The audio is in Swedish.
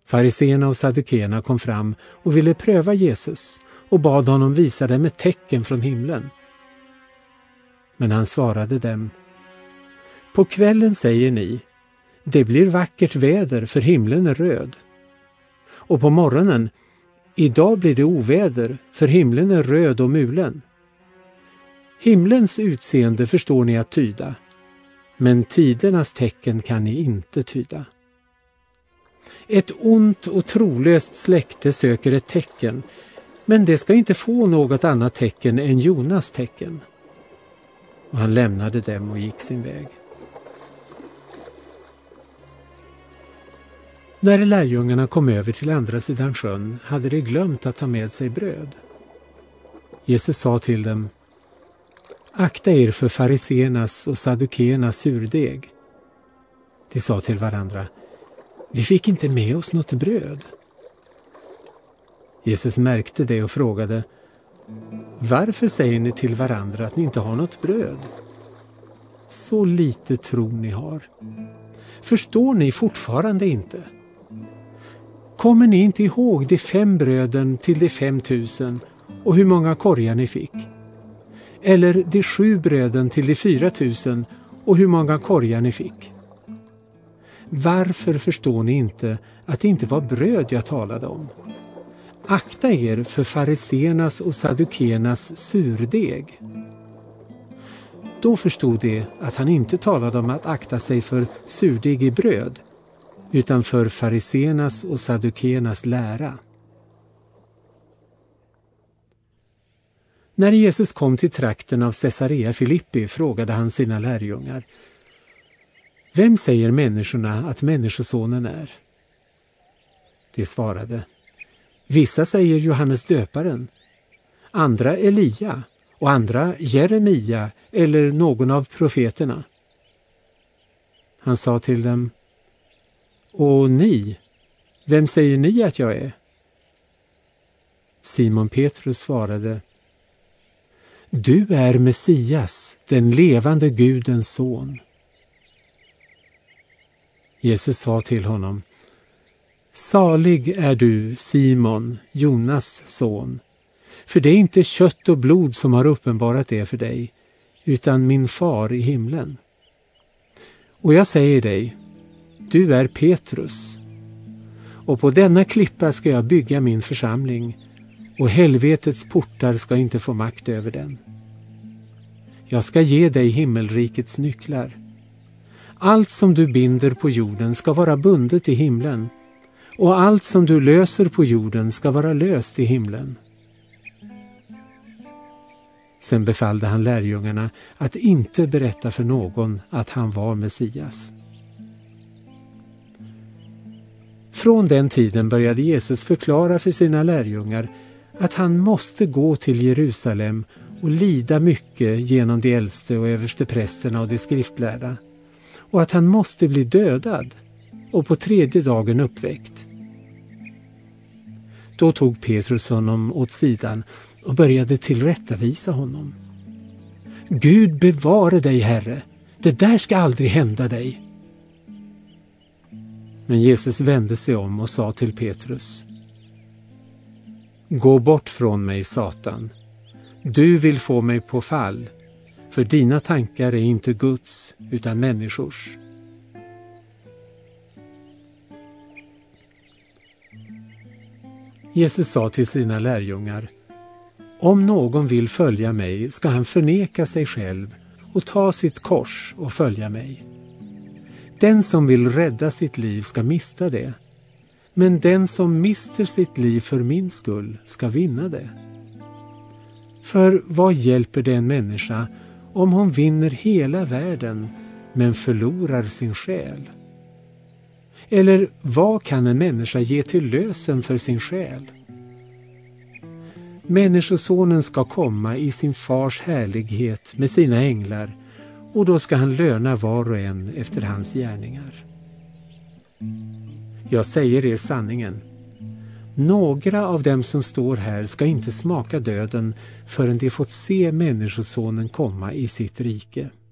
Fariséerna och saddukeerna kom fram och ville pröva Jesus och bad honom visa dem ett tecken från himlen. Men han svarade dem: på kvällen säger ni, det blir vackert väder för himlen är röd. Och på morgonen, idag blir det oväder för himlen är röd och mulen. Himlens utseende förstår ni att tyda, men tidernas tecken kan ni inte tyda. Ett ont och trolöst släkte söker ett tecken, men det ska inte få något annat tecken än Jonas tecken. Och han lämnade dem och gick sin väg. När lärjungarna kom över till andra sidan sjön hade de glömt att ta med sig bröd. Jesus sa till dem: akta er för fariséernas och saddukeernas surdeg. De sa till varandra: vi fick inte med oss något bröd. Jesus märkte det och frågade: varför säger ni till varandra att ni inte har något bröd? Så lite tro ni har. Förstår ni fortfarande inte? Kommer ni inte ihåg de 5 bröden till de 5000 och hur många korgar ni fick? Eller de 7 bröden till de 4000 och hur många korgar ni fick? Varför förstår ni inte att det inte var bröd jag talade om? Akta er för fariséernas och saddukeernas surdeg. Då förstod de att han inte talade om att akta sig för surdeg i bröd, utan för fariséernas och saddukeernas lära. När Jesus kom till trakten av Caesarea Filippi frågade han sina lärjungar: vem säger människorna att människosonen är? De svarade: vissa säger Johannes döparen, andra Elia och andra Jeremia eller någon av profeterna. Han sa till dem: och ni, vem säger ni att jag är? Simon Petrus svarade: du är Messias, den levande Gudens son. Jesus sa till honom: salig är du, Simon, Jonas son, för det är inte kött och blod som har uppenbarat det för dig, utan min far i himlen. Och jag säger dig, du är Petrus, och på denna klippa ska jag bygga min församling, och helvetets portar ska inte få makt över den. Jag ska ge dig himmelrikets nycklar. Allt som du binder på jorden ska vara bundet i himlen, och allt som du löser på jorden ska vara löst i himlen. Sen befallde han lärjungarna att inte berätta för någon att han var Messias. Från den tiden började Jesus förklara för sina lärjungar att han måste gå till Jerusalem och lida mycket genom de äldste och översteprästerna och de skriftlärda, och att han måste bli dödad och på 3:e dagen uppväckt. Då tog Petrus honom åt sidan och började tillrättavisa honom. Gud bevare dig, Herre, det där ska aldrig hända dig. Men Jesus vände sig om och sa till Petrus: gå bort från mig, Satan. Du vill få mig på fall, för dina tankar är inte Guds utan människors. Jesus sa till sina lärjungar: om någon vill följa mig ska han förneka sig själv och ta sitt kors och följa mig. Den som vill rädda sitt liv ska mista det, men den som mister sitt liv för min skull ska vinna det. För vad hjälper det en människa om hon vinner hela världen men förlorar sin själ? Eller vad kan en människa ge till lösen för sin själ? Människosonen ska komma i sin fars härlighet med sina änglar, och då ska han löna var och en efter hans gärningar. Jag säger er sanningen. Några av dem som står här ska inte smaka döden förrän de fått se människosonen komma i sitt rike.